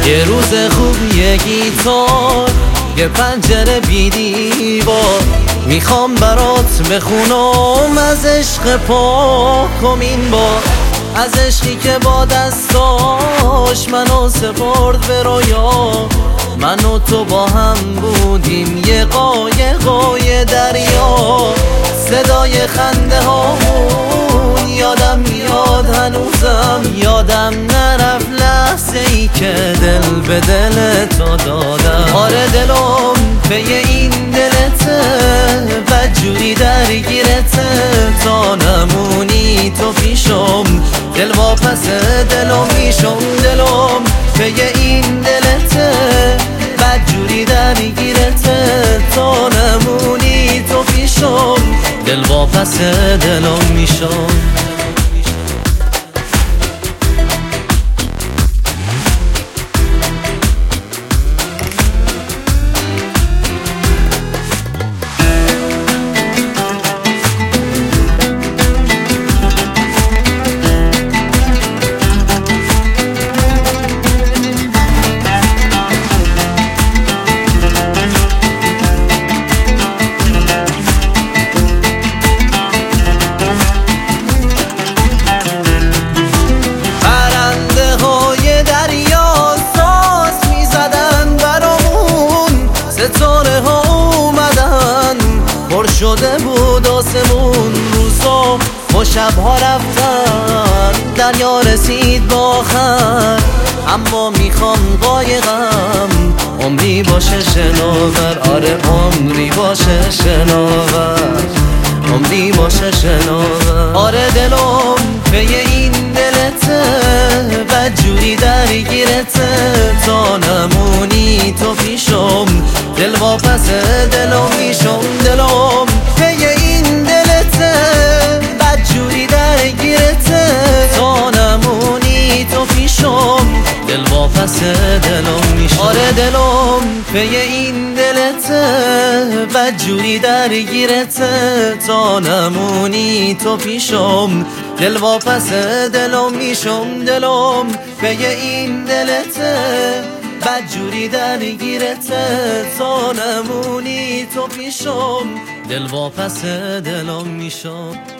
یه روز خوب یه گیتار، یه پنجره بی دیوار، میخوام برات بخونم از عشق پاکم این بار، از عشقی که با دستاش منو سپرد به رویا. من و تو با هم بودیم یه قایقای دریا، صدای خنده هامون یادم میاد هنوزم، یادم نرفت لحظه ای که دل به دل تو دادم. آره دلم به این دلته و جوری درگیرته، تا نمونی تو پیشم دل واپس دلم میشم. دلم به این دلته و جوری درگیرته، تا نمونی تو پیشم دل واپس دلم میشم. ستاره ها اومدن، پر شده بود آسمون، روزا و شبها رفتن، دریا رسید با آخر. اما میخوام قایقم عمری باشه شناور، آره عمری باشه شناور، عمری باشه شناور. آره دلم به این دلته و جوری درگیرته، تا نمونی تو پیشم دل واپس دلم میشم. دلم به این دلته و جوری درگیرته، تا نمونی تو پیشم دل واپس دلم میشم. آره دلم به این دلته و جوری درگیرته، تا نمونی تو پیشم دل واپس دلم میشم. دلم به این دلته و جوری درگیرته، تا نمونی تو پیشم دل واپس دلم میشم.